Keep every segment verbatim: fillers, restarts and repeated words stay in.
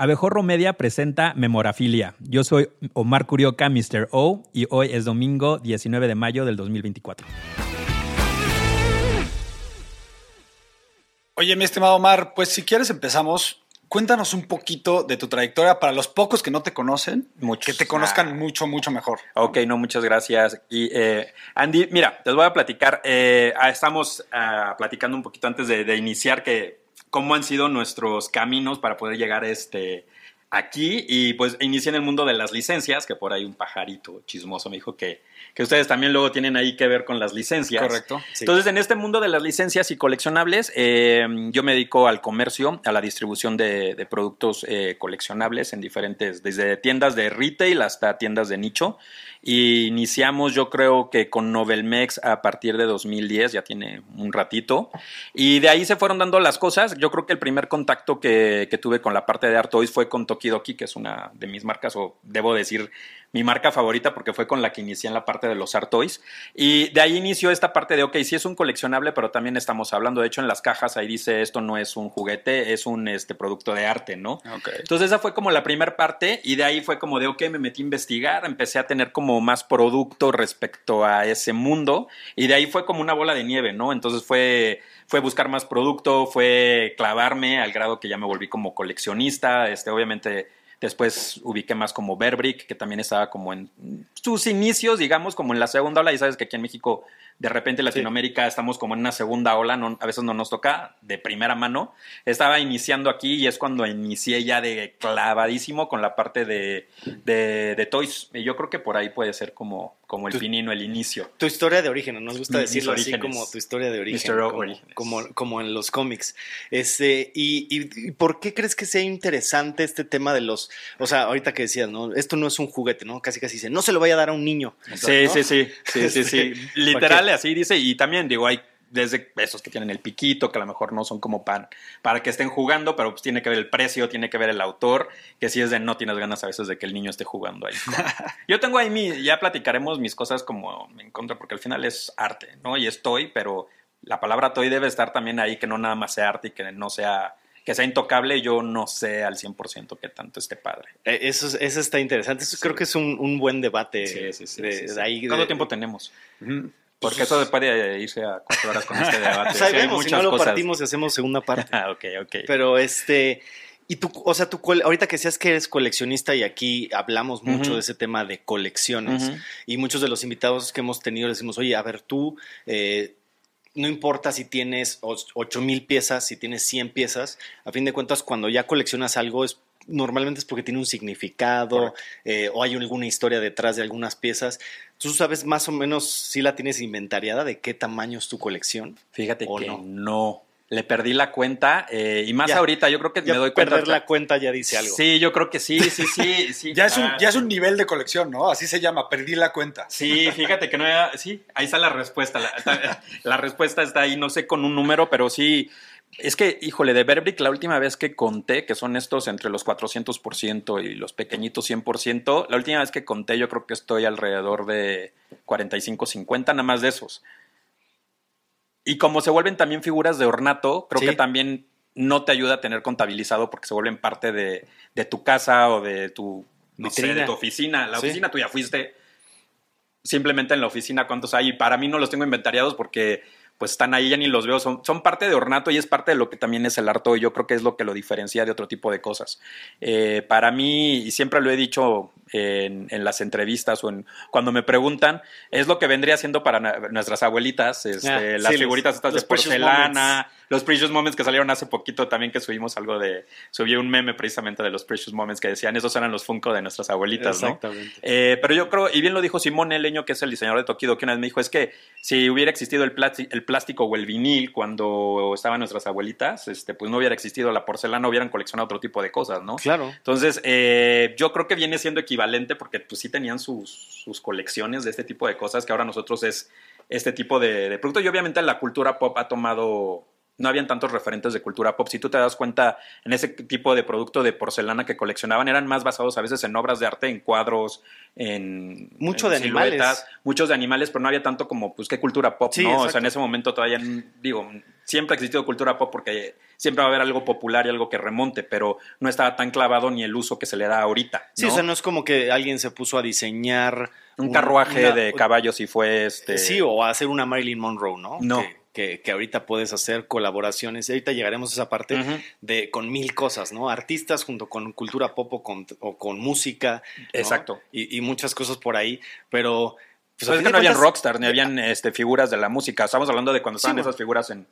Abejorro Media presenta Memorafilia. Yo soy Omar Curioca, mister O, y hoy es domingo diecinueve de mayo del dos mil veinticuatro. Oye, mi estimado Omar, pues si quieres empezamos. Cuéntanos un poquito de tu trayectoria para los pocos que no te conocen, Muchos. que te conozcan Ah. mucho, mucho mejor. Ok, no, muchas gracias. Y eh, Andy, mira, les voy a platicar. Eh, estamos uh, platicando un poquito antes de, de iniciar que cómo han sido nuestros caminos para poder llegar este, aquí. Y pues inicié en el mundo de las licencias, que por ahí un pajarito chismoso me dijo que, que ustedes también luego tienen ahí que ver con las licencias. Correcto. Sí. Entonces, en este mundo de las licencias y coleccionables, eh, yo me dedico al comercio, a la distribución de, de productos eh, coleccionables en diferentes, desde tiendas de retail hasta tiendas de nicho. Y iniciamos, yo creo que con Novelmex a partir de dos mil diez, ya tiene un ratito. Y de ahí se fueron dando las cosas. Yo creo que el primer contacto que, que tuve con la parte de Art Toys fue con Tokidoki, que es una de mis marcas, o debo decir, mi marca favorita, porque fue con la que inicié en la parte de los Art Toys. Y de ahí inició esta parte de, ok, sí es un coleccionable, pero también estamos hablando, de hecho en las cajas ahí dice, esto no es un juguete, es un este, producto de arte, ¿no? Okay. Entonces esa fue como la primera parte, y de ahí fue como de, ok, me metí a investigar, empecé a tener como más producto respecto a ese mundo, y de ahí fue como una bola de nieve, ¿no? Entonces fue... fue buscar más producto, fue clavarme al grado que ya me volví como coleccionista. Este, obviamente, después ubiqué más como Burberry, que también estaba como en sus inicios, digamos, como en la segunda ola. Y sabes que aquí en México, de repente en Latinoamérica, sí, estamos como en una segunda ola, no, a veces no nos toca de primera mano. Estaba iniciando aquí y es cuando inicié ya de clavadísimo con la parte de, de, de Toys. Y yo creo que por ahí puede ser como... como el tu, pinino, el inicio. Tu historia de origen, nos gusta Mis decirlo así, orígenes. como tu historia de origen. mister O como, Orígenes. Como, como en los cómics. Este, y, y, y ¿por qué crees que sea interesante este tema de los... O sea, ahorita que decías, ¿no? Esto no es un juguete, ¿no? Casi casi dice, no se lo vaya a dar a un niño. Sí, ¿no? sí, sí, sí, sí, sí. Literal, así dice. Y también, digo, hay desde esos que tienen el piquito, que a lo mejor no son como pan, para que estén jugando, pero pues tiene que ver el precio, tiene que ver el autor, que si es de no tienes ganas a veces de que el niño esté jugando ahí. Yo tengo ahí mi, ya platicaremos mis cosas como en contra, porque al final es arte, ¿no? Y es toy, pero la palabra toy debe estar también ahí, que no nada más sea arte y que no sea... que sea intocable. Yo no sé al cien por ciento qué tanto esté padre. Eh, eso, eso está interesante. Eso sí. Creo que es un, un buen debate. Sí, sí, sí. De, sí, sí. de ahí, ¿Cuánto de... tiempo tenemos? Uh-huh. Porque eso puede irse a cuatro horas con este debate. O sea, sí, hay vemos, muchas si no lo cosas. partimos y hacemos segunda parte. ok, ok. Pero este... Y tú, o sea, tú, ahorita que decías que eres coleccionista y aquí hablamos mucho uh-huh. de ese tema de colecciones uh-huh. y muchos de los invitados que hemos tenido les decimos, oye, a ver, tú... Eh, no importa si tienes ocho mil piezas, si tienes cien piezas, a fin de cuentas, cuando ya coleccionas algo, es, normalmente es porque tiene un significado eh, o hay alguna historia detrás de algunas piezas. ¿Tú sabes más o menos si la tienes inventariada de qué tamaño es tu colección? Fíjate que no. no. Le perdí la cuenta eh, y más ya, ahorita yo creo que me doy cuenta. Perder la cuenta ya dice algo. Sí, yo creo que sí, sí, sí. sí. ya, es un, ya es un nivel de colección, ¿no? Así se llama, perdí la cuenta. Sí, fíjate que no era... Sí, ahí está la respuesta. La, la respuesta está ahí, no sé con un número, pero sí... Es que, híjole, de Burberry, la última vez que conté, que son estos entre los cuatrocientos por ciento y los pequeñitos cien por ciento, la última vez que conté yo creo que estoy alrededor de cuarenta y cinco, cincuenta, nada más de esos. Y como se vuelven también figuras de ornato, creo sí. que también no te ayuda a tener contabilizado porque se vuelven parte de, de tu casa o de tu, no sé, de tu oficina. La sí. oficina tú ya fuiste, simplemente en la oficina cuántos hay. Y para mí no los tengo inventariados porque pues están ahí, ya ni los veo. Son, son parte de ornato y es parte de lo que también es el arte. Y yo creo que es lo que lo diferencia de otro tipo de cosas. Eh, para mí, y siempre lo he dicho en, en las entrevistas o en, cuando me preguntan, es lo que vendría siendo para na- nuestras abuelitas, este, ah, las sí, figuritas estas de porcelana, los Precious Moments que salieron hace poquito también, que subimos algo de, subí un meme precisamente de los Precious Moments que decían, esos eran los Funko de nuestras abuelitas, ¿no? Exactamente. Eh, pero yo creo, y bien lo dijo Simón Leño, que es el diseñador de Tokidoki, que una vez me dijo, es que si hubiera existido el, plástico, el plástico o el vinil cuando estaban nuestras abuelitas, este, pues no hubiera existido la porcelana, hubieran coleccionado otro tipo de cosas, ¿no? Claro. Entonces, eh, yo creo que viene siendo equivalente porque pues sí tenían sus, sus colecciones de este tipo de cosas, que ahora nosotros es este tipo de, de producto. Y obviamente la cultura pop ha tomado no habían tantos referentes de cultura pop. Si tú te das cuenta, en ese tipo de producto de porcelana que coleccionaban, eran más basados a veces en obras de arte, en cuadros, en mucho en de siluetas, animales. muchos de animales, pero no había tanto como, pues, qué cultura pop, Sí, ¿no? exacto. O sea, en ese momento todavía, digo, siempre ha existido cultura pop porque siempre va a haber algo popular y algo que remonte, pero no estaba tan clavado ni el uso que se le da ahorita, ¿no? Sí, o sea, no es como que alguien se puso a diseñar Un un- carruaje una- de caballos y fue este... Sí, o a hacer una Marilyn Monroe, ¿no? No. Que, que, que ahorita puedes hacer colaboraciones. Y ahorita llegaremos a esa parte Ujú. de con mil cosas, ¿no? Artistas junto con cultura pop o con, o con música. ¿no? Exacto. Y, y muchas cosas por ahí. Pero. Pues, Pues a es fin que de no habían cuentas- rockstars, ni habían este, figuras de la música. Estamos hablando de cuando Sí, estaban bueno. esas figuras en,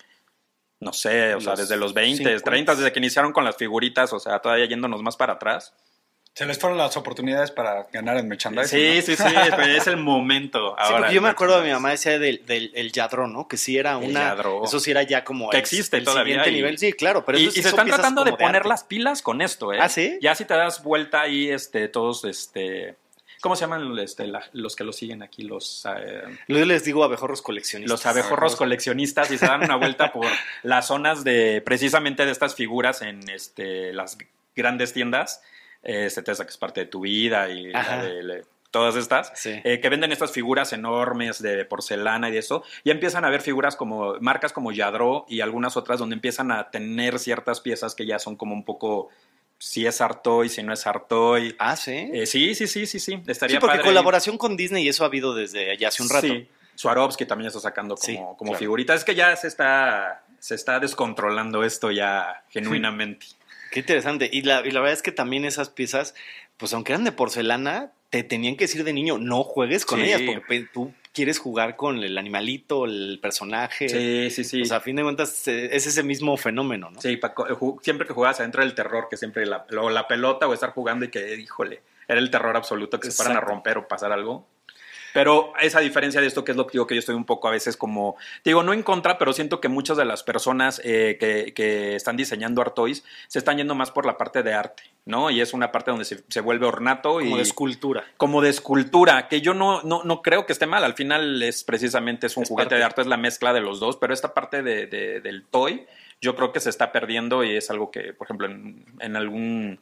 no sé, o sea, Los desde los veinte, cincuenta. treinta, desde que iniciaron con las figuritas, o sea, todavía yéndonos más para atrás. Se les fueron las oportunidades para ganar en merchandising. Sí, ¿no? sí, sí, es, es el momento. Sí, ahora, porque yo me el acuerdo de mi merchandising. mamá decía del, del el Yadro, ¿no? Que sí era El una. Yadro. Eso sí era ya como. Que el- existe el todavía siguiente y- nivel. Sí, claro, pero y, eso, y se son están piezas tratando de como poner arte. las pilas con esto, ¿eh? ¿Ah, sí? Ya si te das vuelta ahí, este, todos, este... ¿Cómo se llaman este, la- los que lo siguen aquí? Los... eh, Yo les digo abejorros coleccionistas. los abejorros coleccionistas y se dan una vuelta por las zonas de precisamente de estas figuras en este, las grandes tiendas, eh, Cetesa, que es parte de Tu Vida y la Ajá. de, le- todas estas, Sí. eh, que venden estas figuras enormes de porcelana y de eso, y empiezan a ver figuras como marcas como Yadro y algunas otras donde empiezan a tener ciertas piezas que ya son como un poco, si es Artoy, si no es Artoy. Ah, sí. Eh, sí, sí, sí, sí, sí, estaría Sí, porque padre. colaboración con Disney y eso ha habido desde ya hace un rato. Sí, Swarovski también está sacando como, Sí, como claro. figuritas. Es que ya se está, se está descontrolando esto ya genuinamente. Qué interesante. Y la, y la verdad es que también esas piezas, pues aunque eran de porcelana, te tenían que decir de niño, no juegues con Sí. ellas, porque pe- tú quieres jugar con el animalito, el personaje. Sí, sí, sí. O sea, a fin de cuentas eh, es ese mismo fenómeno, ¿no? Sí, pa- co- ju- siempre que jugabas adentro del terror, que siempre la, o la pelota o estar jugando y que, híjole, era el terror absoluto que se fueran a Exacto. romper o pasar algo. Pero esa diferencia de esto, que es lo que digo, que yo estoy un poco a veces como, digo, no en contra, pero siento que muchas de las personas eh, que, que están diseñando Art Toys se están yendo más por la parte de arte, ¿no? Y es una parte donde se, se vuelve ornato Como y de escultura. como de escultura, que yo no, no, no creo que esté mal. Al final es precisamente es un Es juguete parte. de arte, es la mezcla de los dos, pero esta parte de, de- del toy yo creo que se está perdiendo y es algo que, por ejemplo, en, en algún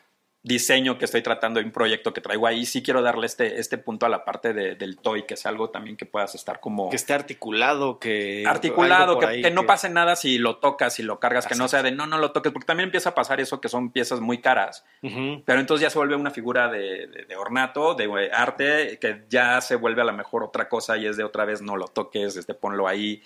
diseño que estoy tratando, en un proyecto que traigo ahí, sí quiero darle este, este punto a la parte de- del toy, que sea algo también que puedas estar como... Que esté articulado, que... articulado, algo por que, ahí que no pase nada si lo tocas, si lo cargas, que no Exacto. sea de no, no lo toques, porque también empieza a pasar eso que son piezas muy caras. Ujú. Pero entonces ya se vuelve una figura de, de- de ornato, de eh, arte, que ya se vuelve a lo mejor otra cosa y es de otra vez no lo toques, este, ponlo ahí.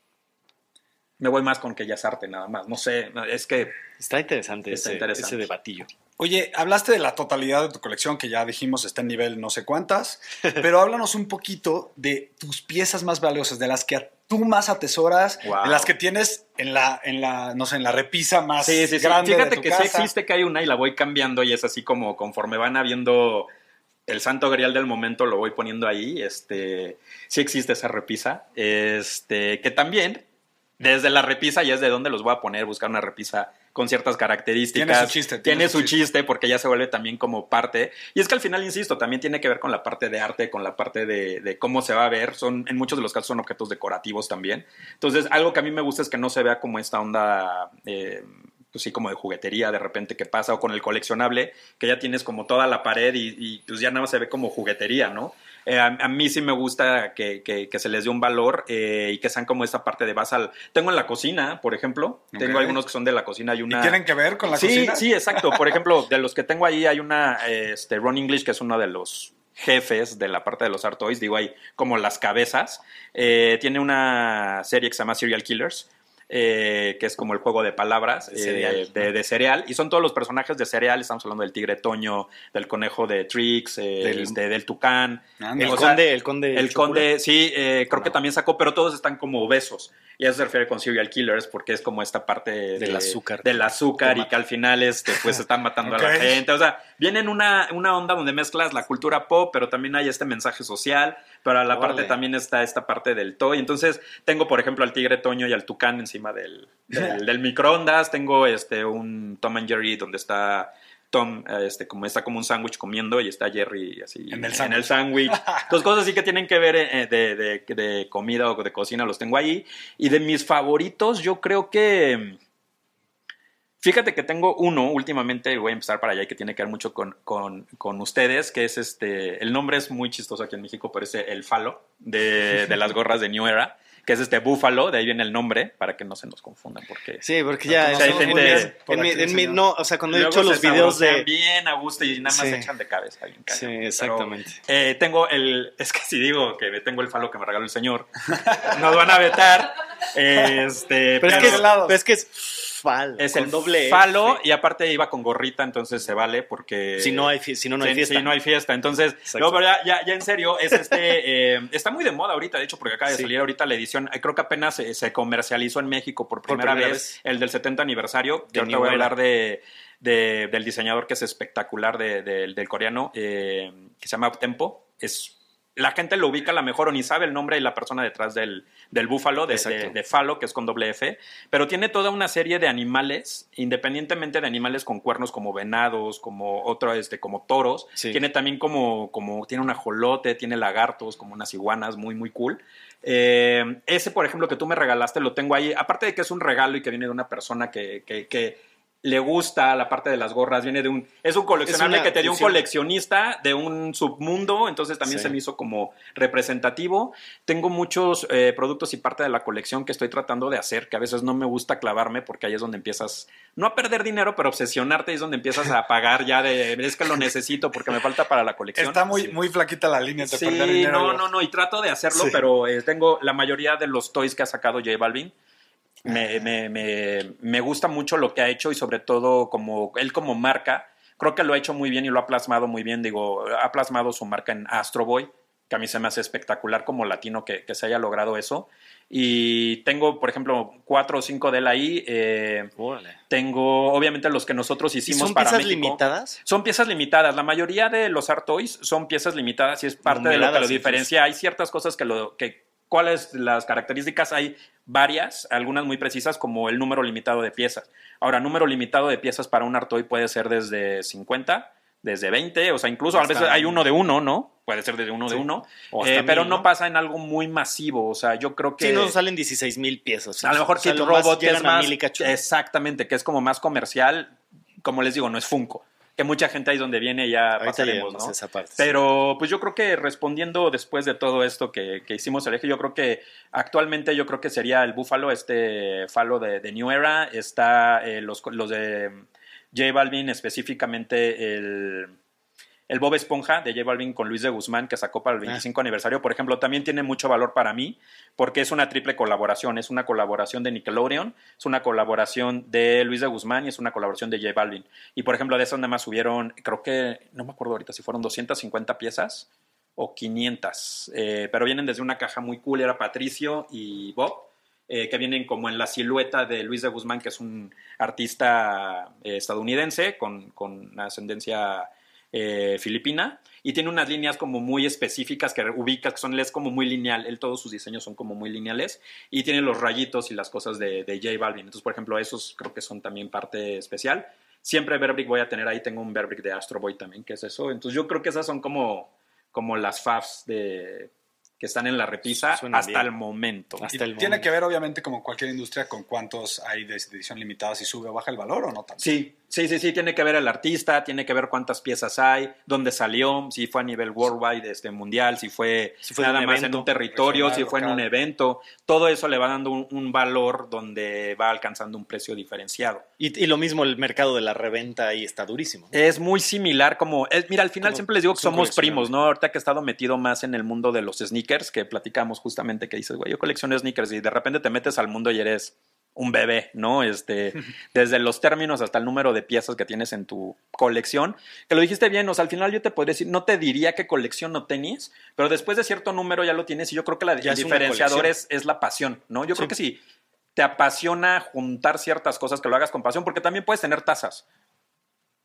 Me voy más con que ya es arte nada más. No sé, es que Está interesante, Está ese, interesante. ese debatillo. Oye, hablaste de la totalidad de tu colección, que ya dijimos está en nivel no sé cuántas, pero háblanos un poquito de tus piezas más valiosas, de las que tú más atesoras, Wow. de las que tienes en la, en la, no sé, en la repisa más sí, sí, sí. grande de Fíjate tu que casa. sí existe que hay una y la voy cambiando y es así como conforme van habiendo el santo grial del momento lo voy poniendo ahí. Este, sí existe esa repisa, este, que también desde la repisa ya es de dónde los voy a poner, buscar una repisa con ciertas características. Tiene su chiste, Tiene, su chiste. porque ya se vuelve también como parte. Y es que al final, insisto, también tiene que ver con la parte de arte, con la parte de, de cómo se va a ver. Son, en muchos de los casos son objetos decorativos también. Entonces, algo que a mí me gusta es que no se vea como esta onda... Eh, pues sí, como de juguetería de repente que pasa, o con el coleccionable, que ya tienes como toda la pared y, y pues ya nada más se ve como juguetería, ¿no? Eh, a, a mí sí me gusta que, que, que se les dé un valor eh, y que sean como esta parte de basal. Tengo en la cocina, por ejemplo, Ok. tengo algunos que son de la cocina. Hay ¿Y una... tienen que ver con la sí, cocina? Sí, exacto. Por ejemplo, de los que tengo ahí hay una, este, Ron English, que es uno de los jefes de la parte de los Art Toys, digo ahí como las cabezas. Eh, tiene una serie que se llama Serial Killers, eh, que es como el juego de palabras De eh, cereal. de, de cereal, y son todos los personajes de cereal. Estamos hablando del tigre Toño, del conejo de Trix, eh, Del- este, del tucán. Anda. El O sea, conde, el conde. El Chocula. conde, sí, eh, creo No. que también sacó, pero todos están como obesos. Y eso se refiere con Serial Killers, porque es como esta parte de- Del azúcar. Del azúcar Te y que al final este, pues están matando Ok. a la gente. O sea, viene en una, una onda donde mezclas la cultura pop, pero también hay este mensaje social, pero a la Órale. parte también está esta parte del toy. Entonces, tengo, por ejemplo, al tigre Toño y al tucán encima del, del, del microondas. Tengo este un Tom and Jerry donde está Tom, este, como está como un sándwich comiendo y está Jerry así En el en el sándwich. Entonces, cosas así que tienen que ver eh, de, de, de comida o de cocina los tengo ahí. Y de mis favoritos, yo creo que... Fíjate que tengo uno últimamente, voy a empezar para allá, que tiene que ver mucho con, con, con ustedes, que es este, el nombre es muy chistoso aquí en México, pero es el Falo de, de las gorras de New Era, que es este búfalo, de ahí viene el nombre, para que no se nos confundan, porque... Sí, porque ya... O sea, hay no, gente- en mi- en mi- no, o sea, cuando he Luego hecho se los videos sabrosean de... bien a gusto y nada más Sí. se echan de cabeza. Bien Sí, cañón. exactamente. Pero, eh, tengo el... Es que si digo que tengo el falo que me regaló el señor, nos van a vetar. Este, Pero, es que es, Cancelados. pero es que es falo, es con el doble F. falo y aparte iba con gorrita, entonces se vale porque... Si no hay, fi- si no, no hay Sí, fiesta. sí, no hay fiesta. Entonces, Exacto. no, pero ya, ya, ya en serio, es este, eh, está muy de moda ahorita, de hecho, porque acaba de Sí. salir ahorita la edición, eh, creo que apenas se, se comercializó en México por Por primera, primera vez, vez. el del setenta aniversario, De que ahorita New voy a Era. hablar de, de- del diseñador que es espectacular de- de- del coreano, eh, que se llama Uptempo. Es... La gente lo ubica a lo mejor o ni sabe el nombre de la persona detrás del, del búfalo, de, Exacto. de, de falo, que es con doble F, pero tiene toda una serie de animales, independientemente de animales con cuernos como venados, como otro, este, como toros. Sí. Tiene también como, como, tiene un ajolote, tiene lagartos, como unas iguanas, muy, muy cool. Eh, ese, por ejemplo, que tú me regalaste, lo tengo ahí, aparte de que es un regalo y que viene de una persona que, que, que le gusta la parte de las gorras, viene de un, es un coleccionable Es una que te dio un fusión. coleccionista de un submundo, entonces también Sí. se me hizo como representativo. Tengo muchos eh, productos y parte de la colección que estoy tratando de hacer, que a veces no me gusta clavarme porque ahí es donde empiezas, no a perder dinero, pero obsesionarte, ahí es donde empiezas a pagar ya de, es que lo necesito porque me falta para la colección. Está muy, Sí. muy flaquita la línea de Sí, perder dinero. no, no, no, y trato de hacerlo, Sí. pero eh, tengo la mayoría de los toys que ha sacado J Balvin. Me, me, me, me gusta mucho lo que ha hecho y sobre todo como él como marca, creo que lo ha hecho muy bien y lo ha plasmado muy bien, digo, ha plasmado su marca en Astro Boy, que a mí se me hace espectacular como latino que, que se haya logrado eso. Y tengo, por ejemplo, cuatro o cinco de él ahí. Eh, Órale. tengo, obviamente, los que nosotros ¿Y hicimos son para piezas México. limitadas? Son piezas limitadas. La mayoría de los Art Toys son piezas limitadas y es parte de lo que Numeradas, lo diferencia. Hay ciertas cosas que lo... que ¿Cuáles las características? Hay varias, algunas muy precisas, como el número limitado de piezas. Ahora, número limitado de piezas para un Art Toy puede ser desde cincuenta, desde veinte, o sea, incluso a veces Hasta- hay uno de uno, ¿no? Puede ser desde uno Sí. de uno, O hasta eh, pero mil, no ¿no? pasa en algo muy masivo, o sea, yo creo que... Sí, no salen dieciséis mil piezas. A lo mejor O sea, Kid lo más Robot, que es llegan a más... mil y cacho. Exactamente, que es como más comercial, como les digo, no es Funko. Que mucha gente ahí es donde viene ya Ahorita pasaremos, llegamos ¿no? a esa parte. Pero pues yo creo que respondiendo después de todo esto que, que hicimos el eje, yo creo que actualmente yo creo que sería el Búfalo, este falo de, de New Era, está eh, los, los de J Balvin, específicamente el... El Bob Esponja de J Balvin con Luis de Guzmán que sacó para el veinticinco aniversario, por ejemplo, también tiene mucho valor para mí porque es una triple colaboración. Es una colaboración de Nickelodeon, es una colaboración de Luis de Guzmán y es una colaboración de J Balvin. Y, por ejemplo, de esas nada más subieron, creo que, no me acuerdo ahorita si fueron doscientas cincuenta piezas o quinientas, eh, pero vienen desde una caja muy cool, era Patricio y Bob, eh, que vienen como en la silueta de Luis de Guzmán, que es un artista eh, estadounidense con, con ascendencia... Eh, filipina, y tiene unas líneas como muy específicas que ubicas, que son, él es como muy lineal, él todos sus diseños son como muy lineales, y tiene los rayitos y las cosas de, de J Balvin. Entonces, por ejemplo, esos creo que son también parte especial. Siempre Burberry voy a tener ahí, tengo un Burberry de Astro Boy también, que es eso. Entonces yo creo que esas son como, como las faves de, que están en la repisa Suena hasta bien. el momento. Hasta Y el tiene momento. que ver, obviamente, como cualquier industria, con cuántos hay de edición limitada, si sube o baja el valor o no tanto. Sí, sí, sí, sí, tiene que ver el artista, tiene que ver cuántas piezas hay, dónde salió, si fue a nivel worldwide, este mundial, si fue, Si fue nada un más evento en un territorio, regional, si fue en local. un evento, todo eso le va dando un, un valor donde va alcanzando un precio diferenciado. Y, y lo mismo, el mercado de la reventa ahí está durísimo. Es muy similar como, es, mira, al final Como siempre les digo que son somos coleccionables. primos, ¿no? Ahorita que he estado metido más en el mundo de los sneakers, que platicamos justamente que dices, güey, yo colecciono sneakers y de repente te metes al mundo y eres un bebé, ¿no? Este, desde los términos hasta el número de piezas que tienes en tu colección, que lo dijiste bien, o sea, al final yo te podría decir, no te diría que colecciono tenis, pero después de cierto número ya lo tienes y yo creo que la, Ya el es una diferenciador colección. es, es la pasión, ¿no? Yo Sí. creo que si te apasiona juntar ciertas cosas, que lo hagas con pasión, porque también puedes tener tazas.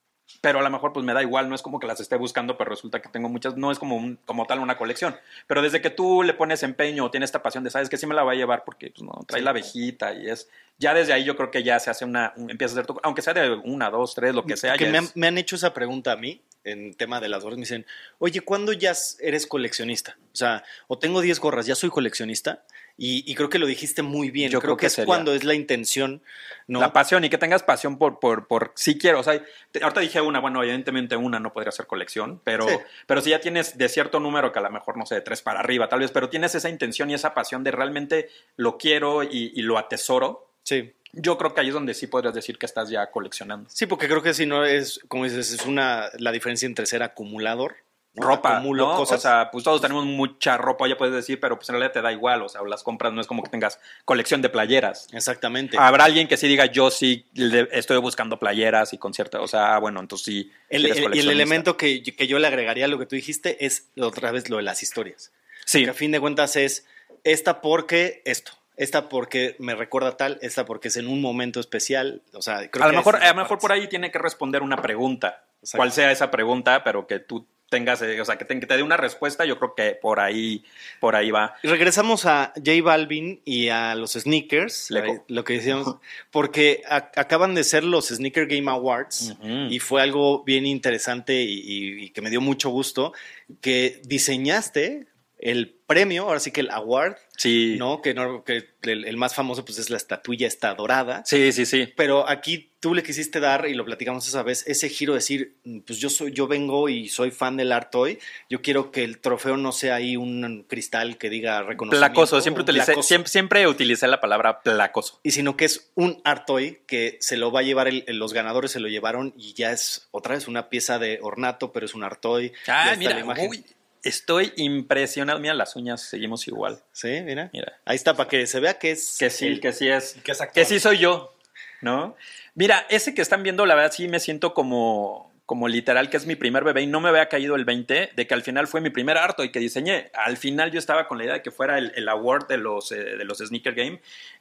pero a lo mejor pues me da igual, no es como que las esté buscando, pero resulta que tengo muchas, no es como, un, como tal una colección. Pero desde que tú le pones empeño o tienes esta pasión de, sabes que sí me la va a llevar porque pues, no, trae sí. la abejita y es... Ya desde ahí yo creo que ya se hace una, un, empieza a hacer tu, aunque sea de una, dos, tres, lo que sea. Que me, es... han, me han hecho esa pregunta a mí, en tema de las gorras, me dicen, oye, ¿cuándo ya eres coleccionista? O sea, o tengo diez gorras, ¿ya soy coleccionista? Y, y creo que lo dijiste muy bien. Yo creo, creo que, que es sería. Cuando es la intención, ¿no? La pasión y que tengas pasión por, por, por si quiero. O sea, te, ahorita dije una, bueno, evidentemente una no podría ser colección, pero, sí. pero si ya tienes de cierto número, que a lo mejor, no sé, de tres para arriba tal vez, pero tienes esa intención y esa pasión de realmente lo quiero y, y lo atesoro. Sí. Yo creo que ahí es donde sí podrías decir que estás ya coleccionando. Sí, porque creo que si no es, como dices, es una la diferencia entre ser acumulador, ¿no? Ropa, acumulo ¿no? cosas. O sea, pues todos tenemos mucha ropa, ya puedes decir, pero pues en realidad te da igual, o sea, las compras no es como que tengas colección de playeras. Exactamente. Habrá alguien que sí diga, yo sí estoy buscando playeras y conciertos, o sea, bueno, entonces sí. El, el, y el elemento que, que yo le agregaría a lo que tú dijiste es otra vez lo de las historias. Sí. Que a fin de cuentas es esta porque esto. Esta porque me recuerda tal, esta porque es en un momento especial. O sea, creo a que lo mejor, a lo mejor por ahí tiene que responder una pregunta. Exacto. Cuál sea esa pregunta, pero que tú tengas, o sea, que te, que te dé una respuesta, yo creo que por ahí, por ahí va. Y regresamos a J Balvin y a los sneakers, ahí, lo que decíamos, porque a, acaban de ser los Sneaker Game Awards uh-huh. y fue algo bien interesante y, y, y que me dio mucho gusto, que diseñaste el premio, ahora sí que el award, sí. ¿no? Que, no, que el, el más famoso pues es la estatuilla esta dorada. Sí, sí, sí. Pero aquí tú le quisiste dar, y lo platicamos esa vez, ese giro de decir, pues yo soy, yo vengo y soy fan del Art Toy, yo quiero que el trofeo no sea ahí un cristal que diga reconocimiento. Placoso, siempre utilicé, placoso. Siempre, siempre utilicé la palabra placoso. Y sino que es un Art Toy que se lo va a llevar, el, los ganadores se lo llevaron y ya es otra vez una pieza de ornato, pero es un Art Toy. Ah, mira, uy. Estoy impresionado. Mira, las uñas seguimos igual. Sí, mira. mira. Ahí está, para que se vea que es... Que sí, el, que sí es. Que, es que sí soy yo, ¿no? Mira, ese que están viendo, la verdad sí me siento como, como literal que es mi primer bebé y no me había caído el veinte de que al final fue mi primer Art Toy que diseñé. Al final yo estaba con la idea de que fuera el, el award de los, eh, de los Sneaker Game,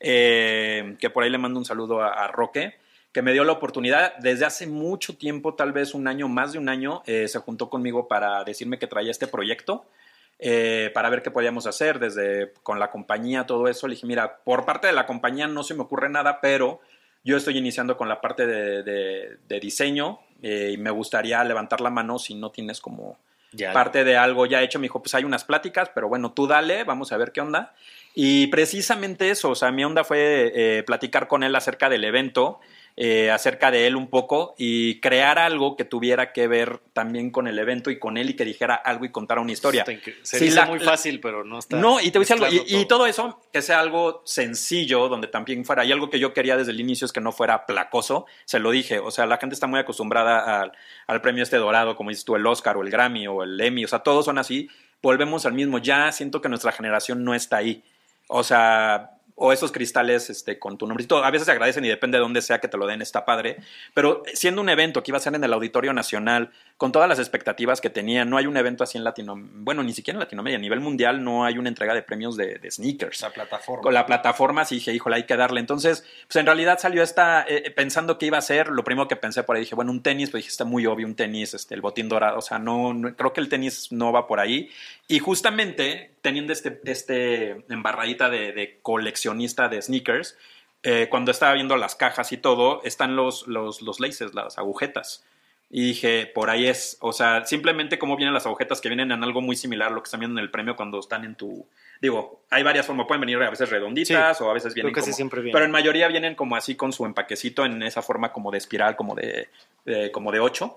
eh, que por ahí le mando un saludo a, a Roque, que me dio la oportunidad desde hace mucho tiempo, tal vez un año, más de un año, eh, se juntó conmigo para decirme que traía este proyecto, eh, para ver qué podíamos hacer desde con la compañía, todo eso. Le dije, mira, por parte de la compañía no se me ocurre nada, pero yo estoy iniciando con la parte de, de, de diseño eh, y me gustaría levantar la mano si no tienes como ya, parte de algo ya hecho. Me dijo, pues hay unas pláticas, pero bueno, tú dale, vamos a ver qué onda. Y precisamente eso, o sea, mi onda fue eh, platicar con él acerca del evento, Eh, acerca de él un poco y crear algo que tuviera que ver también con el evento y con él y que dijera algo y contara una historia. Se sí, dice la, muy fácil, pero no está... No, y te voy a decir algo, y, todo. y todo eso, que sea algo sencillo, donde también fuera, y algo que yo quería desde el inicio es que no fuera placoso, se lo dije, o sea, la gente está muy acostumbrada al, al premio este dorado, como dices tú, el Oscar o el Grammy o el Emmy, o sea, todos son así, volvemos al mismo, ya siento que nuestra generación no está ahí, o sea... o esos cristales este, con tu nombrecito. A veces se agradecen y depende de dónde sea que te lo den, está padre. Pero siendo un evento que iba a ser en el Auditorio Nacional, con todas las expectativas que tenía, no hay un evento así en Latinoamérica, bueno, ni siquiera en Latinoamérica, a nivel mundial no hay una entrega de premios de, de sneakers. La plataforma. Con la plataforma sí dije, híjole, hay que darle. Entonces, pues en realidad salió esta, eh, pensando que iba a ser, lo primero que pensé por ahí, dije, bueno, un tenis, pues dije, está muy obvio, un tenis, este, el botín dorado, o sea, no, no creo que el tenis no va por ahí. Y justamente, teniendo este, este embarradita de, de coleccionista de sneakers, eh, cuando estaba viendo las cajas y todo, están los, los, los laces, las agujetas. Y dije, por ahí es, o sea, simplemente cómo vienen las agujetas que vienen en algo muy similar a lo que están viendo en el premio cuando están en tu... Digo, hay varias formas, pueden venir a veces redonditas sí, o a veces vienen como... Siempre viene. Pero en mayoría vienen como así con su empaquecito en esa forma como de espiral, como de, de, como de ocho.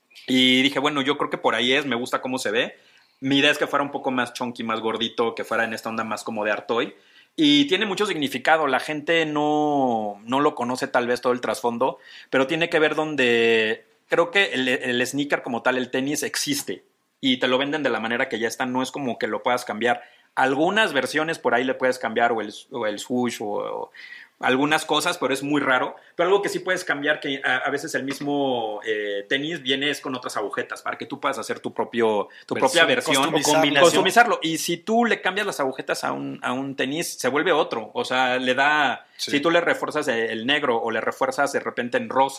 Y dije, bueno, yo creo que por ahí es, me gusta cómo se ve. Mi idea es que fuera un poco más chunky, más gordito, que fuera en esta onda más como de Art Toy. Y tiene mucho significado, la gente no, no lo conoce tal vez todo el trasfondo, pero tiene que ver donde... Creo que el, el sneaker como tal, el tenis, existe y te lo venden de la manera que ya está, no es como que lo puedas cambiar. Algunas versiones por ahí le puedes cambiar o el, o el swoosh o, o algunas cosas, pero es muy raro. Pero algo que sí puedes cambiar, que a, a veces el mismo eh, tenis viene es con otras agujetas para que tú puedas hacer tu, propio, tu versión, propia versión customizarlo. o customizarlo. Y si tú le cambias las agujetas a un, a un tenis, se vuelve otro. O sea, le da... Sí. Si tú le refuerzas el negro o le refuerzas de repente en rosa,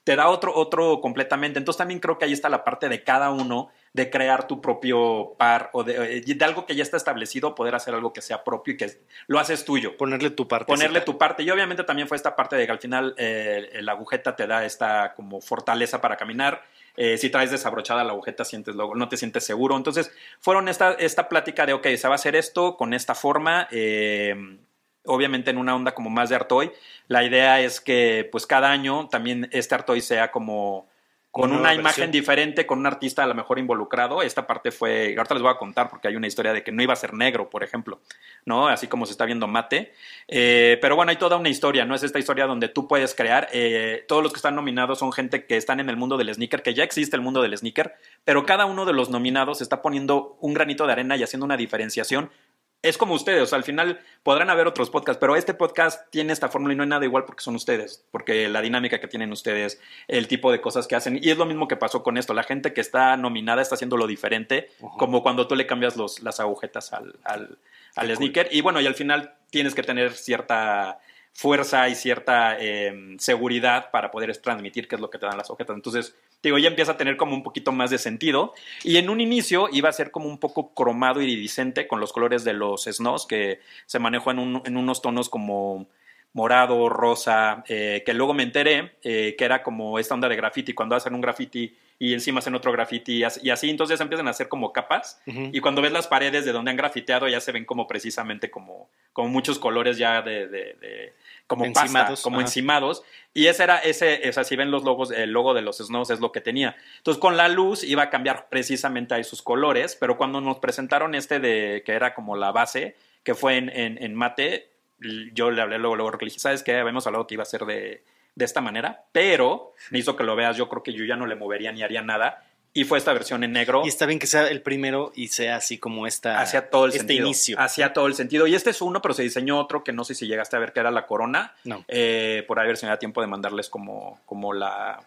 te da otro, otro completamente. Entonces también creo que ahí está la parte de cada uno de crear tu propio par o de, de algo que ya está establecido, poder hacer algo que sea propio y que lo haces tuyo. Ponerle tu parte. Ponerle tu parte. Y obviamente también fue esta parte de que al final eh, la agujeta te da esta como fortaleza para caminar. Eh, si traes desabrochada la agujeta, sientes luego, no te sientes seguro. Entonces, fueron esta, esta plática de, ok, se va a hacer esto con esta forma, eh, obviamente en una onda como más de Artoy. La idea es que, pues, cada año también este Artoy sea como con una, una imagen diferente, con un artista a lo mejor involucrado. Esta parte fue, ahorita les voy a contar porque hay una historia de que no iba a ser negro, por ejemplo, ¿no? Así como se está viendo Mate. Eh, pero bueno, hay toda una historia, ¿no? Es esta historia donde tú puedes crear. Eh, todos los que están nominados son gente que están en el mundo del sneaker, que ya existe el mundo del sneaker, pero cada uno de los nominados está poniendo un granito de arena y haciendo una diferenciación. Es como ustedes, o sea, al final podrán haber otros podcasts, pero este podcast tiene esta fórmula y no hay nada igual porque son ustedes, porque la dinámica que tienen ustedes, el tipo de cosas que hacen, y es lo mismo que pasó con esto, la gente que está nominada está haciendo lo diferente, uh-huh. como cuando tú le cambias los, las agujetas al, al, al sneaker, cool. Y bueno, y al final tienes que tener cierta fuerza y cierta eh, seguridad para poder transmitir qué es lo que te dan las agujetas. Entonces, digo, ya empieza a tener como un poquito más de sentido. Y en un inicio iba a ser como un poco cromado iridiscente con los colores de los Snows, que se manejó en, un, en unos tonos como morado, rosa, eh, que luego me enteré eh, que era como esta onda de graffiti, cuando hacen un graffiti y encima hacen otro graffiti y así, y así entonces empiezan a hacer como capas, uh-huh. y cuando ves las paredes de donde han grafiteado ya se ven como precisamente como, como muchos colores ya de, de, de como encimados, pasta, como ajá. encimados, y ese era, ese, o sea, si ven los logos, el logo de los Snows es lo que tenía. Entonces con la luz iba a cambiar precisamente ahí sus colores, pero cuando nos presentaron este de, que era como la base, que fue en, en, en mate, yo le hablé luego, luego, que le dije, ¿sabes qué? Habíamos hablado que iba a ser de, de esta manera, pero necesito que lo veas, yo creo que yo ya no le movería ni haría nada, y fue esta versión en negro. Y está bien que sea el primero y sea así como esta, hacia todo el este sentido, inicio. Hacia todo el sentido, y este es uno, pero se diseñó otro que no sé si llegaste a ver, que era la corona, no. eh, por ahí a ver si me da tiempo de mandarles como, como la...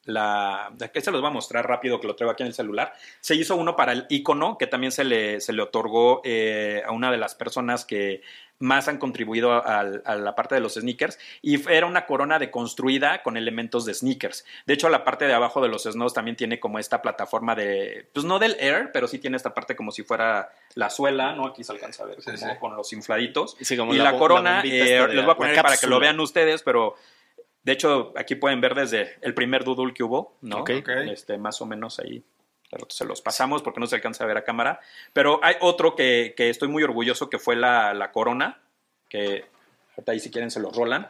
La, que se los voy a mostrar rápido, que lo traigo aquí en el celular. Se hizo uno para el icono, que también se le, se le otorgó eh, a una de las personas que más han contribuido a, a la parte de los sneakers, y era una corona deconstruida con elementos de sneakers. De hecho, la parte de abajo de los Snows también tiene como esta plataforma de, pues no del Air, pero sí tiene esta parte como si fuera la suela, ¿no? Aquí se alcanza a ver, sí, como sí. con los infladitos. Sí, y la, la corona, la eh, les voy a poner para que lo vean ustedes, pero... De hecho, aquí pueden ver desde el primer doodle que hubo, ¿no? Okay. Este, más o menos ahí se los pasamos porque no se alcanza a ver a cámara. Pero hay otro que, que estoy muy orgulloso, que fue la, la corona, que ahorita ahí si quieren se los rolan.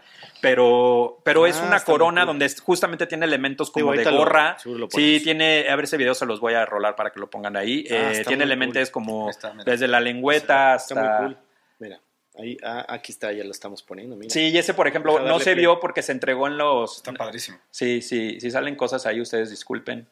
Pero, pero ah, es una corona cool. donde justamente tiene elementos como sí, de gorra. Lo, lo sí, tiene, a ver ese video se los voy a rolar para que lo pongan ahí. Ah, eh, tiene elementos cool. como está, desde la lengüeta sí, hasta... Está muy cool. Mira. Ahí, ah, aquí está, ya lo estamos poniendo. Mira. Sí, y ese, por ejemplo, no se play. vio porque se entregó en los... Está padrísimo. Sí, sí, si salen cosas ahí, ustedes disculpen.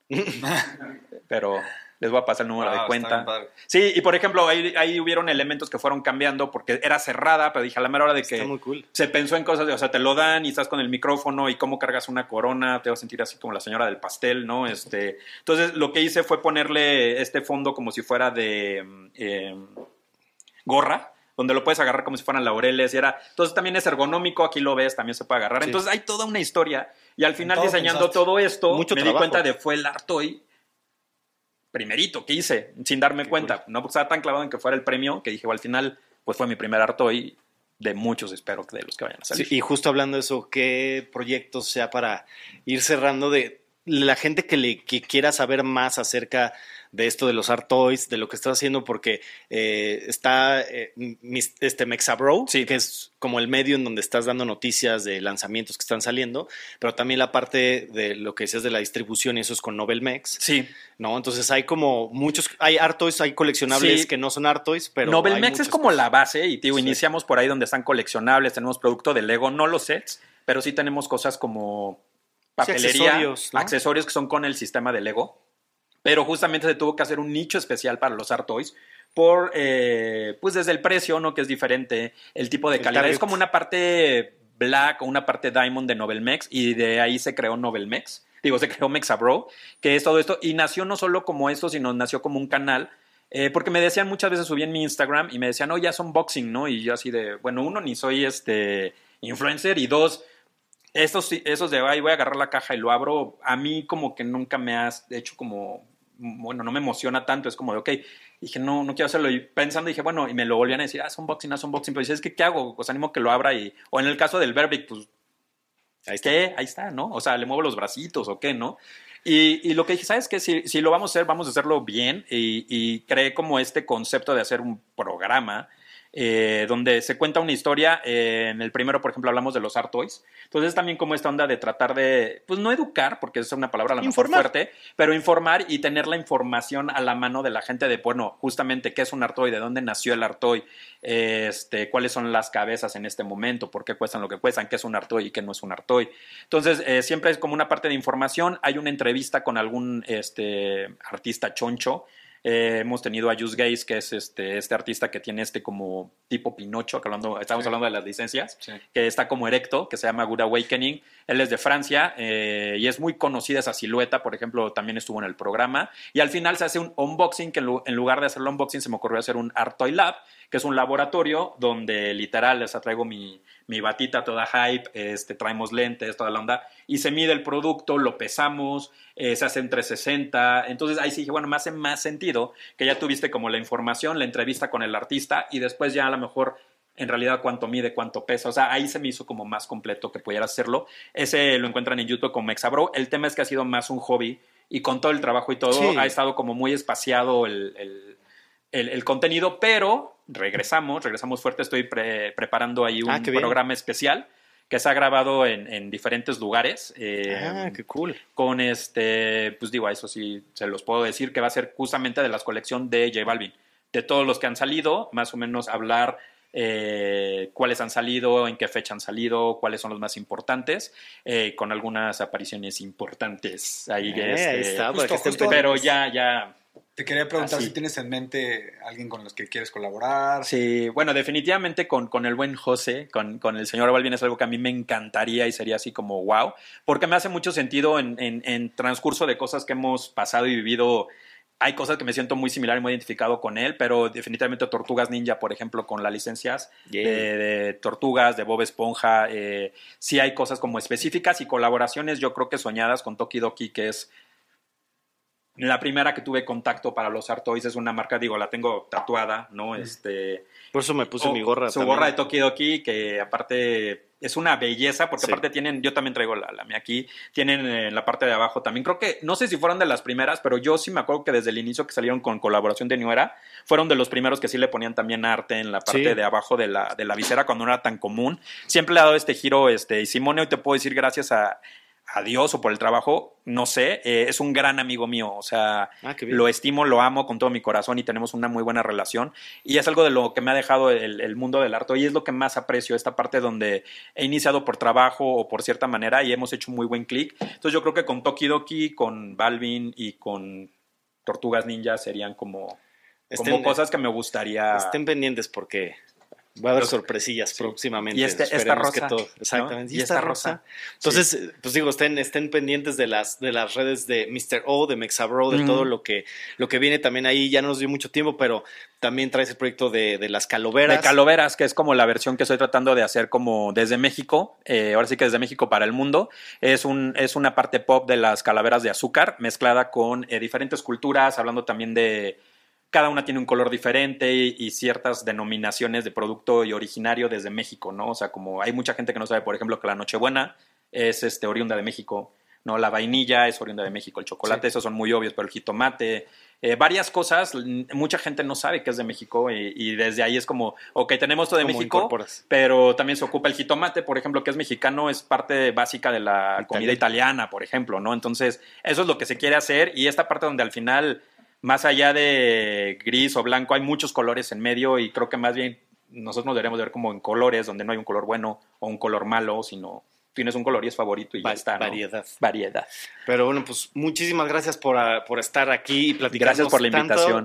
Pero les voy a pasar el número wow, de cuenta. Sí, y por ejemplo, ahí, ahí hubieron elementos que fueron cambiando porque era cerrada, pero dije a la mera hora de que está muy cool. se pensó en cosas, de, o sea, te lo dan y estás con el micrófono y cómo cargas una corona, te vas a sentir así como la señora del pastel, ¿no? Este, entonces, lo que hice fue ponerle este fondo como si fuera de eh, gorra, donde lo puedes agarrar como si fueran laureles y era, entonces también es ergonómico, aquí lo ves, también se puede agarrar, sí. Entonces hay toda una historia y al final todo diseñando pensaste. todo esto Mucho me trabajo. di cuenta de fue el Artoy primerito que hice, sin darme Qué cuenta, cool. no porque estaba tan clavado en que fuera el premio que dije, well, al final pues fue mi primer Artoy de muchos, espero que de los que vayan a salir. Sí, y justo hablando de eso, ¿qué proyectos sea para ir cerrando de la gente que le que quiera saber más acerca de esto de los Art Toys, de lo que estás haciendo, porque eh, está eh, mis, este Mexabro, sí. que es como el medio en donde estás dando noticias de lanzamientos que están saliendo, pero también la parte de lo que decías de la distribución y eso es con Novelmex. Sí. ¿No? Entonces hay como muchos, hay Art Toys, hay coleccionables sí. que no son Art Toys, pero Novelmex es como cosas. la base y digo, sí. iniciamos por ahí donde están coleccionables, tenemos producto de Lego, no los sets, pero sí tenemos cosas como papelería, sí, accesorios, ¿no? accesorios que son con el sistema de Lego. Pero justamente se tuvo que hacer un nicho especial para los Art Toys por, eh, pues desde el precio, ¿no? Que es diferente, el tipo de el calidad. Target. Es como una parte black o una parte diamond de Novelmex y de ahí se creó Novelmex. Digo, se creó Mexabro, que es todo esto. Y nació no solo como esto, sino nació como un canal. Eh, porque me decían muchas veces, subí en mi Instagram y me decían, no, ya son boxing, ¿no? Y yo así de, bueno, uno, ni soy este influencer y dos... Estos, sí- esos de, ay, voy a agarrar la caja y lo abro, a mí como que nunca me has hecho como, bueno, no me emociona tanto, es como de, ok, dije, no, no quiero hacerlo, y pensando dije, bueno, y me lo volvían a decir, haz unboxing, haz unboxing, pero dices, es que, ¿qué hago? Pues animo que lo abra y, o en el caso del Verbic, pues, Ahí está. ¿qué? Ahí está, ¿no? O sea, le muevo los bracitos o qué, ¿no? Y, y lo que dije, ¿sabes qué? Si, si lo vamos a hacer, vamos a hacerlo bien. Y, y creé como este concepto de hacer un programa eh, donde se cuenta una historia. Eh, en el primero, por ejemplo, hablamos de los Art Toys. Entonces, también como esta onda de tratar de, pues no educar, porque es una palabra a lo mejor Informar. fuerte, pero informar y tener la información a la mano de la gente de, bueno, justamente qué es un Art Toy, de dónde nació el Art Toy, este, cuáles son las cabezas en este momento, por qué cuestan lo que cuestan, qué es un Art Toy y qué no es un Art Toy. Entonces, eh, siempre es como una parte de información. Hay una entrevista con algún este, artista choncho. Eh, hemos tenido a Just Gaze, que es este, este artista que tiene este como tipo Pinocho, que hablando, estamos Sí. hablando de las licencias, Sí. que está como erecto, que se llama Good Awakening. Él es de Francia eh, y es muy conocida esa silueta, por ejemplo, también estuvo en el programa. Y al final se hace un unboxing, que en, lu- en lugar de hacerlo unboxing se me ocurrió hacer un Art Toy Lab, que es un laboratorio donde literal les traigo mi, mi batita toda hype, este, traemos lentes, toda la onda, y se mide el producto, lo pesamos, eh, se hace en trescientos sesenta. Entonces ahí sí dije, bueno, me hace más sentido que ya tuviste como la información, la entrevista con el artista y después ya a lo mejor en realidad cuánto mide, cuánto pesa. O sea, ahí se me hizo como más completo que pudiera hacerlo. Ese lo encuentran en YouTube como Mexabro. El tema es que ha sido más un hobby y con todo el trabajo y todo Sí. ha estado como muy espaciado el, el, el, el contenido, pero regresamos, regresamos fuerte. Estoy pre- preparando ahí un Ah, qué bien. programa especial que se ha grabado en, en diferentes lugares. eh, Ah, qué cool. con este, pues digo, a eso sí se los puedo decir, que va a ser justamente de las colección de J Balvin. De todos los que han salido, más o menos hablar eh, cuáles han salido, en qué fecha han salido, cuáles son los más importantes, eh, con algunas apariciones importantes. Ahí, Eh, este, ahí está, para justo, que estén justo. pero pendientes. ya, ya... Te quería preguntar Así. si tienes en mente alguien con los que quieres colaborar. Sí, bueno, definitivamente con, con el buen José, con, con el señor Balvin es algo que a mí me encantaría y sería así como wow, porque me hace mucho sentido en, en, en transcurso de cosas que hemos pasado y vivido. Hay cosas que me siento muy similar y muy identificado con él, pero definitivamente Tortugas Ninja, por ejemplo, con las licencias Yeah. de, de Tortugas, de Bob Esponja, eh, sí hay cosas como específicas y colaboraciones, yo creo que soñadas con Tokidoki, que es la primera que tuve contacto para los Art Toys. Es una marca, digo, la tengo tatuada, ¿no? Este, Por eso me puse o mi gorra Su también. gorra de Tokidoki, que aparte es una belleza, porque Sí. aparte tienen, yo también traigo la, la mía aquí, tienen en la parte de abajo también. Creo que, no sé si fueron de las primeras, pero yo sí me acuerdo que desde el inicio que salieron con colaboración de New Era, fueron de los primeros que sí le ponían también arte en la parte Sí. de abajo de la, de la visera cuando no era tan común. Siempre le ha dado este giro, este, y Simone, hoy te puedo decir gracias a a Dios o por el trabajo, no sé, eh, es un gran amigo mío, o sea, Ah, qué bien. lo estimo, lo amo con todo mi corazón y tenemos una muy buena relación y es algo de lo que me ha dejado el, el mundo del arte y es lo que más aprecio, esta parte donde he iniciado por trabajo o por cierta manera y hemos hecho un muy buen clic. Entonces yo creo que con Tokidoki, con Balvin y con Tortugas Ninja serían como, Estén- como cosas que me gustaría... Estén pendientes porque va a haber Los- sorpresillas sí. próximamente. Y este- esta Esperemos rosa, que todo- ¿no? exactamente. Y esta rosa. Entonces, eh, pues digo, estén, estén pendientes de las, de las redes de mister O, de Mexabro, de Ujú. todo lo que, lo que viene también ahí. Ya no nos dio mucho tiempo, pero también traes el proyecto de, de las caloveras. De Caloveras, que es como la versión que estoy tratando de hacer como desde México, eh, ahora sí que desde México para el mundo. Es, un, es una parte pop de las calaveras de azúcar mezclada con eh, diferentes culturas, hablando también de... Cada una tiene un color diferente y, y ciertas denominaciones de producto y originario desde México, ¿no? O sea, como hay mucha gente que no sabe, por ejemplo, que la Nochebuena es este, oriunda de México, ¿no? La vainilla es oriunda de México, el chocolate, Sí. esos son muy obvios, pero el jitomate, eh, varias cosas, l- mucha gente no sabe que es de México y, y desde ahí es como, ok, tenemos todo de ¿Cómo México, incorporas? pero también se ocupa el jitomate, por ejemplo, que es mexicano, es parte básica de la Italiano. comida italiana, por ejemplo, ¿no? Entonces, eso es lo que se quiere hacer y esta parte donde al final, más allá de gris o blanco, hay muchos colores en medio y creo que más bien nosotros nos deberíamos ver como en colores, donde no hay un color bueno o un color malo, sino tienes un color y es favorito y ya Va- está, ¿no? variedad. Variedad. Pero bueno, pues muchísimas gracias por, ah, por estar aquí y platicarnos Gracias por la tanto. invitación. Le-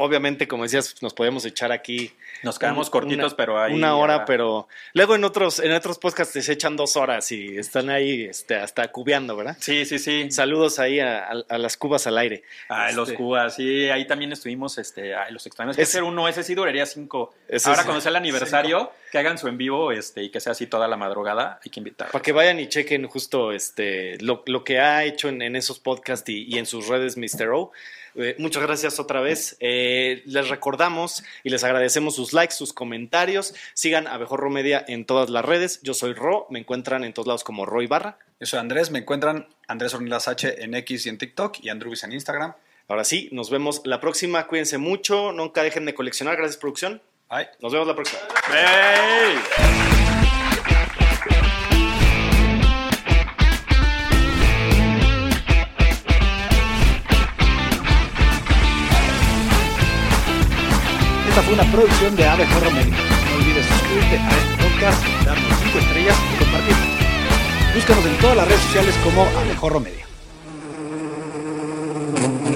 obviamente, como decías, nos podemos echar aquí. Nos quedamos un, cortitos, una, pero ahí. Una hora, ya... pero. Luego en otros, en otros podcasts se echan dos horas y están ahí este, hasta cubeando, ¿verdad? Sí, sí, sí. Saludos ahí a, a, a las cubas al aire. Ay, este... los cubas, sí, ahí también estuvimos, este, ay, los extraños. Que Es... hacer uno, ese sí duraría cinco. Ese Ahora es... cuando sea el aniversario, cinco. Que hagan su en vivo, este, y que sea así toda la madrugada, hay que invitar. Para que vayan y chequen justo este lo, lo que ha hecho en, en esos podcasts y, y en sus redes, mister O. Eh, muchas gracias otra vez. Eh, les recordamos y les agradecemos sus likes, sus comentarios. Sigan a Abejorro Media en todas las redes. Yo soy Ro, me encuentran en todos lados como Ro Ibarra. Yo soy Andrés, me encuentran Andrés Ornelas H en X y en TikTok y Andrubis en Instagram. Ahora sí, nos vemos la próxima. Cuídense mucho, nunca dejen de coleccionar. Gracias, producción. Bye. Nos vemos la próxima. ¡Hey! Esta fue una producción de Abejorro Media. No olvides suscribirte a este podcast, darnos cinco estrellas y compartirlo. Búscanos en todas las redes sociales como Abejorro Media.